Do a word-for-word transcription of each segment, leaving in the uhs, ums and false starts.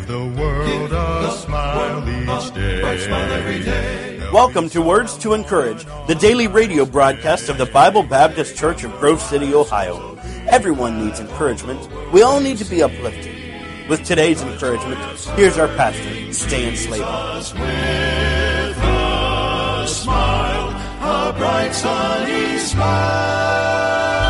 Give the world a smile each day. Welcome to Words to Encourage, the daily radio broadcast of the Bible Baptist Church of Grove City, Ohio. Everyone needs encouragement. We all need to be uplifted. With today's encouragement, here's our pastor, Stan Slater. With a smile, a bright sunny smile.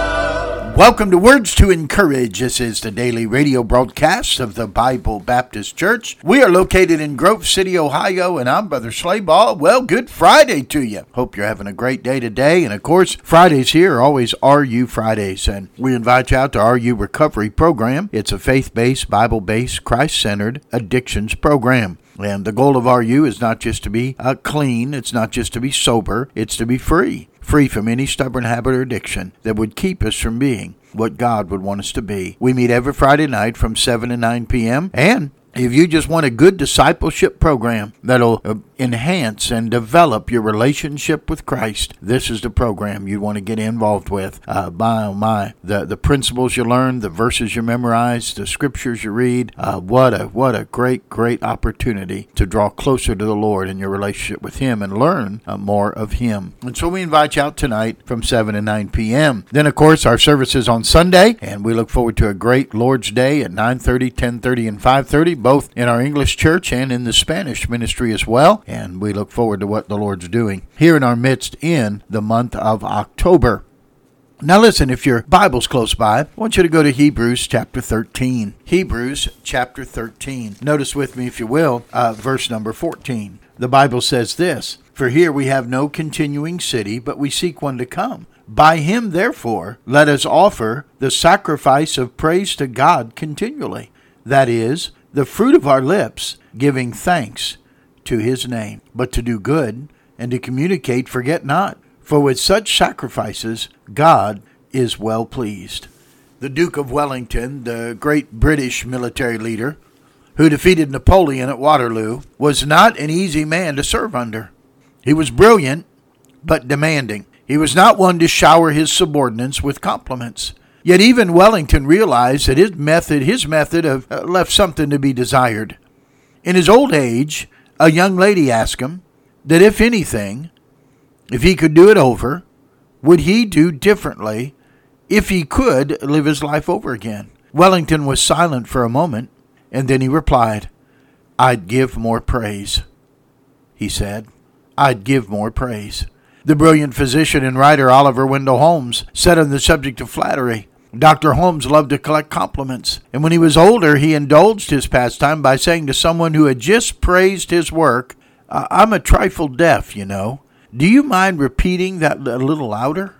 Welcome to Words to Encourage. This is the daily radio broadcast of the Bible Baptist Church. We are located in Grove City, Ohio, and I'm Brother Slayball. Well, good Friday to you. Hope you're having a great day today. And of course, Fridays here are always R U Fridays. And we invite you out to R U Recovery Program. It's a faith-based, Bible-based, Christ-centered addictions program. And the goal of R U is not just to be uh, clean, it's not just to be sober, it's to be free. Free from any stubborn habit or addiction that would keep us from being what God would want us to be. We meet every Friday night from seven to nine p.m. And if you just want a good discipleship program that'll uh, enhance and develop your relationship with Christ, this is the program you want to get involved with. Uh, my, oh my, the, the principles you learn, the verses you memorize, the scriptures you read, uh, what a what a great, great opportunity to draw closer to the Lord in your relationship with Him and learn uh, more of Him. And so we invite you out tonight from seven to nine p.m. Then, of course, our services on Sunday, and we look forward to a great Lord's Day at nine thirty, ten thirty, and five thirty, both in our English church and in the Spanish ministry as well. And we look forward to what the Lord's doing here in our midst in the month of October. Now listen, if your Bible's close by, I want you to go to Hebrews chapter thirteen. Hebrews chapter thirteen. Notice with me, if you will, uh, verse number fourteen. The Bible says this, "For here we have no continuing city, but we seek one to come. By him, therefore, let us offer the sacrifice of praise to God continually. That is, the fruit of our lips, giving thanks to his name. But to do good and to communicate, forget not. For with such sacrifices, God is well pleased." The Duke of Wellington, the great British military leader who defeated Napoleon at Waterloo, was not an easy man to serve under. He was brilliant, but demanding. He was not one to shower his subordinates with compliments. Yet even Wellington realized that his method, his method of, uh, left something to be desired. In his old age, a young lady asked him that if anything, if he could do it over, would he do differently if he could live his life over again? Wellington was silent for a moment, and then he replied, "I'd give more praise," he said. "I'd give more praise." The brilliant physician and writer Oliver Wendell Holmes said on the subject of flattery, Doctor Holmes loved to collect compliments, and when he was older, he indulged his pastime by saying to someone who had just praised his work, "I'm a trifle deaf, you know. Do you mind repeating that a little louder?"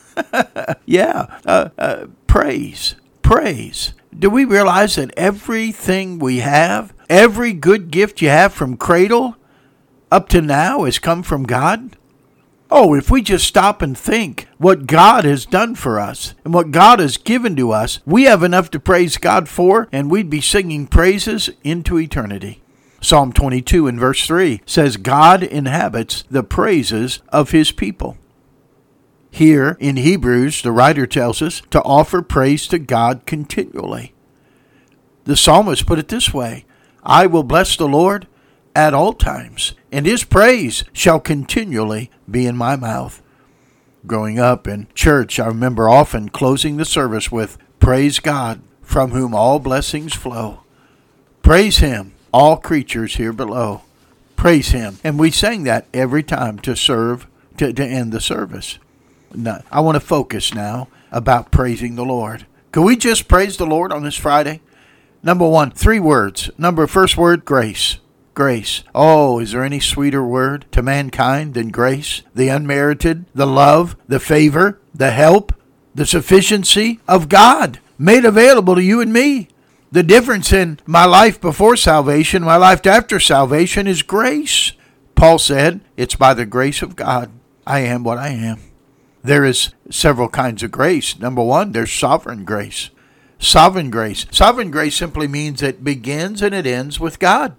yeah, uh, uh, praise, praise. Do we realize that everything we have, every good gift you have from cradle up to now has come from God? Oh, if we just stop and think what God has done for us and what God has given to us, we have enough to praise God for, and we'd be singing praises into eternity. Psalm twenty-two and verse three says, "God inhabits the praises of his people." Here in Hebrews, the writer tells us to offer praise to God continually. The psalmist put it this way, "I will bless the Lord at all times, and his praise shall continually be in my mouth." Growing up in church, I remember often closing the service with, "Praise God, from whom all blessings flow. Praise him, all creatures here below. Praise him." And we sang that every time to serve, to, to end the service. Now, I want to focus now about praising the Lord. Could we just praise the Lord on this Friday? Number one, three words. Number first word, grace. Grace. Oh, is there any sweeter word to mankind than grace? The unmerited, the love, the favor, the help, the sufficiency of God made available to you and me. The difference in my life before salvation, my life after salvation is grace. Paul said, "It's by the grace of God I am what I am." There is several kinds of grace. Number one, there's sovereign grace. Sovereign grace. Sovereign grace simply means it begins and it ends with God.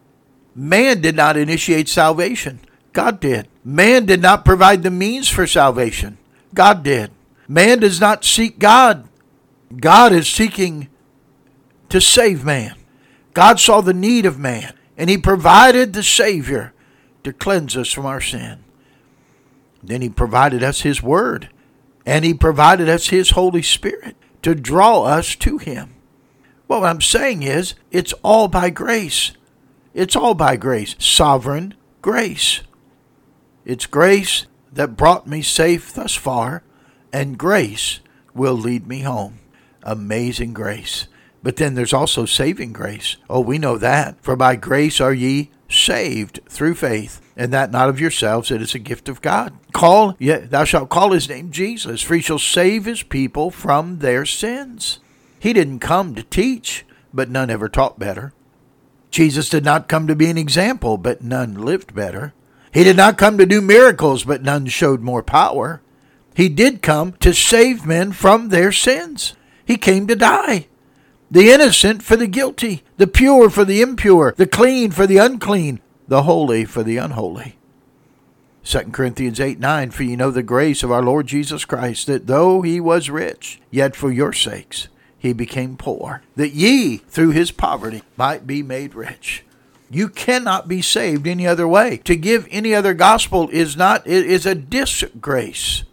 Man did not initiate salvation. God did. Man did not provide the means for salvation. God did. Man does not seek God. God is seeking to save man. God saw the need of man, and he provided the Savior to cleanse us from our sin. Then he provided us his word, and he provided us his Holy Spirit to draw us to him. Well, what I'm saying is, it's all by grace. It's all by grace. Sovereign grace. It's grace that brought me safe thus far, and grace will lead me home. Amazing grace. But then there's also saving grace. Oh, we know that. For by grace are ye saved through faith, and that not of yourselves, it is a gift of God. Call, yeah, thou shalt call his name Jesus, for he shall save his people from their sins. He didn't come to teach, but none ever taught better. Jesus did not come to be an example, but none lived better. He did not come to do miracles, but none showed more power. He did come to save men from their sins. He came to die. The innocent for the guilty, the pure for the impure, the clean for the unclean, the holy for the unholy. Second Corinthians eight nine, for ye know the grace of our Lord Jesus Christ, that though he was rich, yet for your sakes he became poor, that ye through his poverty might be made rich. You cannot be saved any other way. To give any other gospel is not, it is a disgrace.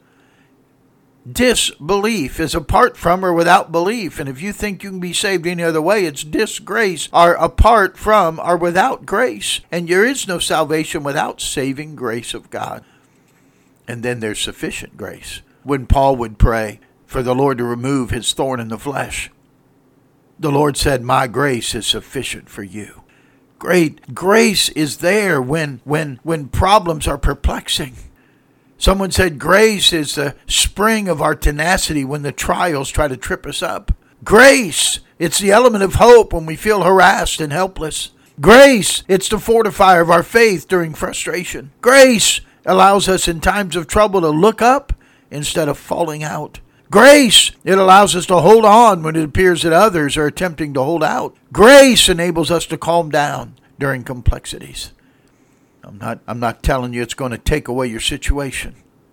Disbelief is apart from or without belief. And if you think you can be saved any other way, it's disgrace or apart from or without grace. And there is no salvation without saving grace of God. And then there's sufficient grace. When Paul would pray for the Lord to remove his thorn in the flesh, the Lord said, my grace is sufficient for you. Great grace is there when, when, when problems are perplexing. Someone said grace is the spring of our tenacity when the trials try to trip us up. Grace, it's the element of hope when we feel harassed and helpless. Grace, it's the fortifier of our faith during frustration. Grace allows us in times of trouble to look up instead of falling out. Grace, it allows us to hold on when it appears that others are attempting to hold out. Grace enables us to calm down during complexities. I'm not, I'm not telling you it's going to take away your situation.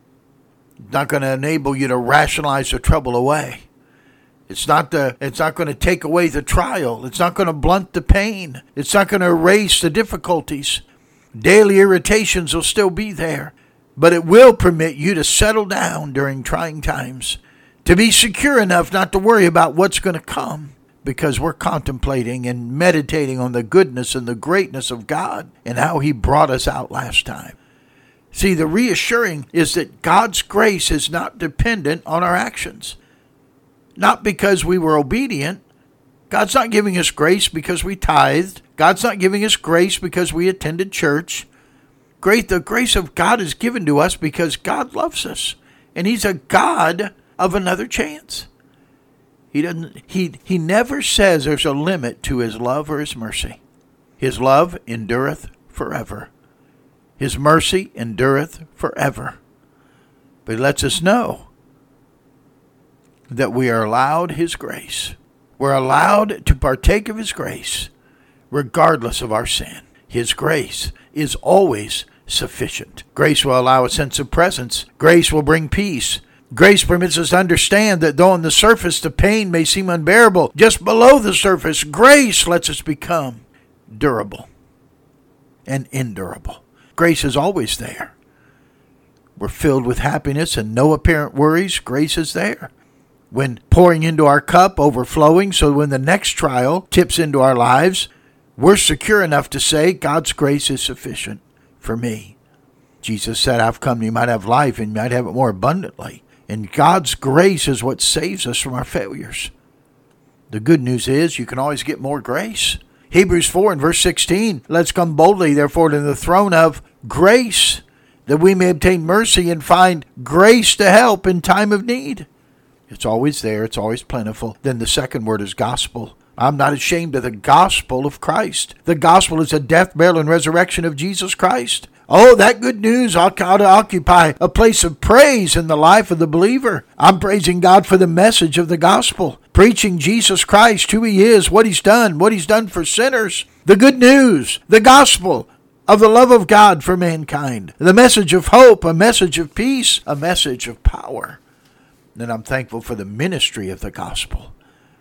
It's not going to enable you to rationalize the trouble away. It's not, the, it's not going to take away the trial. It's not going to blunt the pain. It's not going to erase the difficulties. Daily irritations will still be there. But it will permit you to settle down during trying times. To be secure enough not to worry about what's going to come. Because we're contemplating and meditating on the goodness and the greatness of God and how he brought us out last time. See, the reassuring is that God's grace is not dependent on our actions. Not because we were obedient. God's not giving us grace because we tithed. God's not giving us grace because we attended church. Great, the grace of God is given to us because God loves us. And he's a God of another chance. He doesn't. He, he never says there's a limit to his love or his mercy. His love endureth forever. His mercy endureth forever. But he lets us know that we are allowed his grace. We're allowed to partake of his grace regardless of our sin. His grace is always sufficient. Grace will allow a sense of presence. Grace will bring peace. Grace permits us to understand that though on the surface the pain may seem unbearable, just below the surface, grace lets us become durable and endurable. Grace is always there. We're filled with happiness and no apparent worries. Grace is there. When pouring into our cup, overflowing, so when the next trial tips into our lives, we're secure enough to say, God's grace is sufficient for me. Jesus said, I've come you might have life and you might have it more abundantly. And God's grace is what saves us from our failures. The good news is you can always get more grace. Hebrews four and verse sixteen, let's come boldly, therefore, to the throne of grace, that we may obtain mercy and find grace to help in time of need. It's always there. It's always plentiful. Then the second word is gospel. I'm not ashamed of the gospel of Christ. The gospel is the death, burial, and resurrection of Jesus Christ. Oh, that good news ought to occupy a place of praise in the life of the believer. I'm praising God for the message of the gospel, preaching Jesus Christ, who he is, what he's done, what he's done for sinners. The good news, the gospel of the love of God for mankind. The message of hope, a message of peace, a message of power. And I'm thankful for the ministry of the gospel.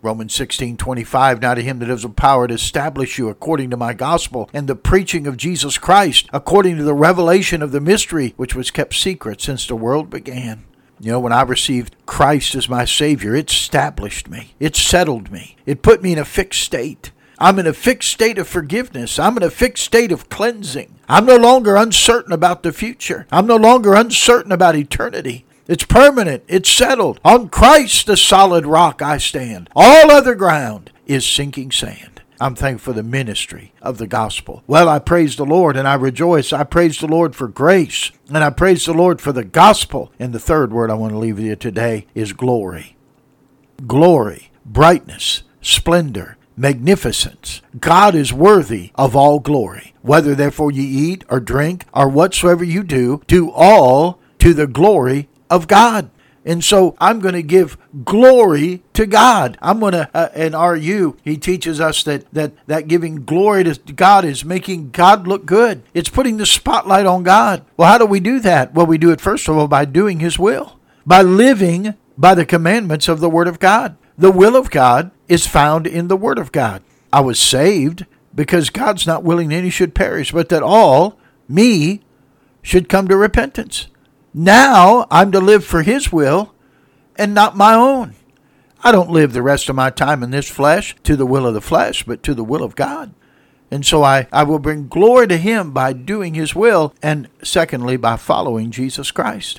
Romans sixteen twenty-five, now to him that has the power to establish you according to my gospel and the preaching of Jesus Christ, according to the revelation of the mystery which was kept secret since the world began. You know, when I received Christ as my Savior, it established me. It settled me. It put me in a fixed state. I'm in a fixed state of forgiveness. I'm in a fixed state of cleansing. I'm no longer uncertain about the future. I'm no longer uncertain about eternity. It's permanent. It's settled. On Christ, the solid rock, I stand. All other ground is sinking sand. I'm thankful for the ministry of the gospel. Well, I praise the Lord and I rejoice. I praise the Lord for grace and I praise the Lord for the gospel. And the third word I want to leave with you today is glory. Glory, brightness, splendor, magnificence. God is worthy of all glory. Whether therefore ye eat or drink or whatsoever you do, do all to the glory of God. And so I'm going to give glory to God. I'm going to, uh, in R U, he teaches us that, that, that giving glory to God is making God look good. It's putting the spotlight on God. Well, how do we do that? Well, we do it first of all by doing his will, by living by the commandments of the Word of God. The will of God is found in the Word of God. I was saved because God's not willing that any should perish, but that all, me, should come to repentance. Now I'm to live for his will and not my own. I don't live the rest of my time in this flesh to the will of the flesh, but to the will of God. And so I, I will bring glory to him by doing his will, and secondly, by following Jesus Christ.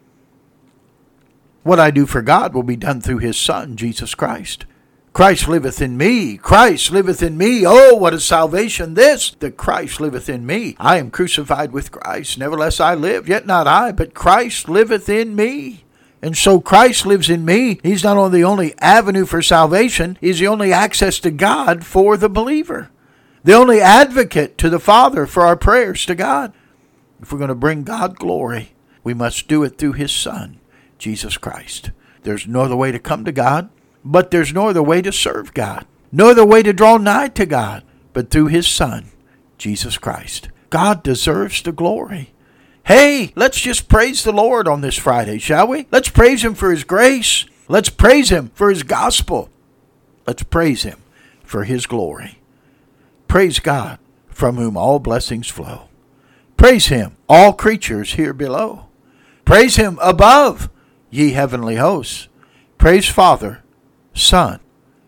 What I do for God will be done through his Son, Jesus Christ. Christ liveth in me. Christ liveth in me. Oh, what a salvation this, that Christ liveth in me. I am crucified with Christ. Nevertheless I live, yet not I, but Christ liveth in me. And so Christ lives in me. He's not only the only avenue for salvation, he's the only access to God for the believer. The only advocate to the Father for our prayers to God. If we're going to bring God glory, we must do it through his Son, Jesus Christ. There's no other way to come to God. But there's no other way to serve God, no other way to draw nigh to God, but through his Son, Jesus Christ. God deserves the glory. Hey, let's just praise the Lord on this Friday, shall we? Let's praise him for his grace. Let's praise him for his gospel. Let's praise him for his glory. Praise God, from whom all blessings flow. Praise him, all creatures here below. Praise him above, ye heavenly hosts. Praise Father, Son,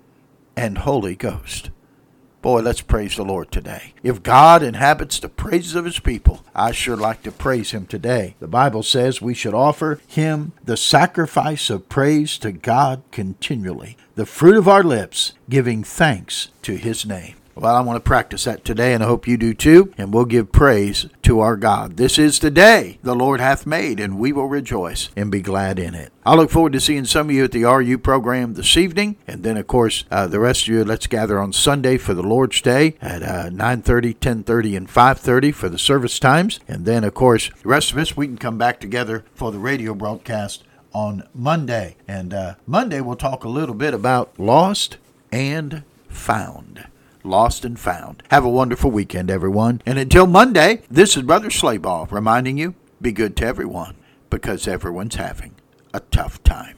and Holy Ghost. Boy, let's praise the Lord today. If God inhabits the praises of his people, I sure like to praise him today. The Bible says we should offer him the sacrifice of praise to God continually, the fruit of our lips, giving thanks to his name. Well, I want to practice that today, and I hope you do too, and we'll give praise to our God. This is the day the Lord hath made, and we will rejoice and be glad in it. I look forward to seeing some of you at the R U program this evening, and then, of course, uh, the rest of you, let's gather on Sunday for the Lord's Day at uh, nine thirty, ten thirty, and five thirty for the service times, and then, of course, the rest of us, we can come back together for the radio broadcast on Monday. And uh, Monday, we'll talk a little bit about lost and found. Lost and found. Have a wonderful weekend, everyone. And until Monday, this is Brother Slayball reminding you, be good to everyone, because everyone's having a tough time.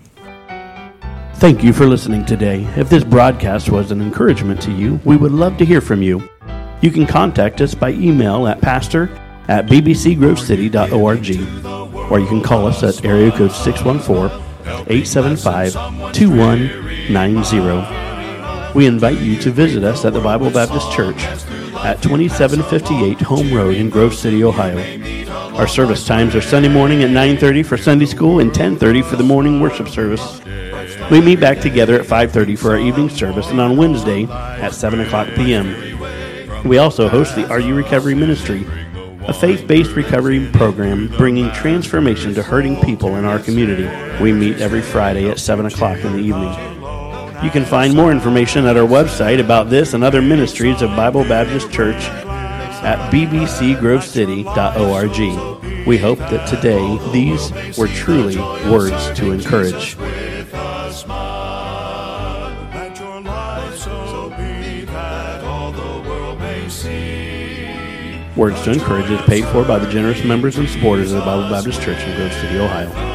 Thank you for listening today. If this broadcast was an encouragement to you, we would love to hear from you. You can contact us by email at pastor at b b c grove city dot org, or you can call us at area code six one four, eight seven five, two one nine zero. We invite you to visit us at the Bible Baptist Church at twenty-seven fifty-eight Home Road in Grove City, Ohio. Our service times are Sunday morning at nine thirty for Sunday school and ten thirty for the morning worship service. We meet back together at five thirty for our evening service, and on Wednesday at seven o'clock p.m. We also host the R U Recovery Ministry, a faith-based recovery program bringing transformation to hurting people in our community. We meet every Friday at seven o'clock in the evening. You can find more information at our website about this and other ministries of Bible Baptist Church at b b c grove city dot org. We hope that today these were truly words to encourage. Words to Encourage is paid for by the generous members and supporters of the Bible Baptist Church in Grove City, Ohio.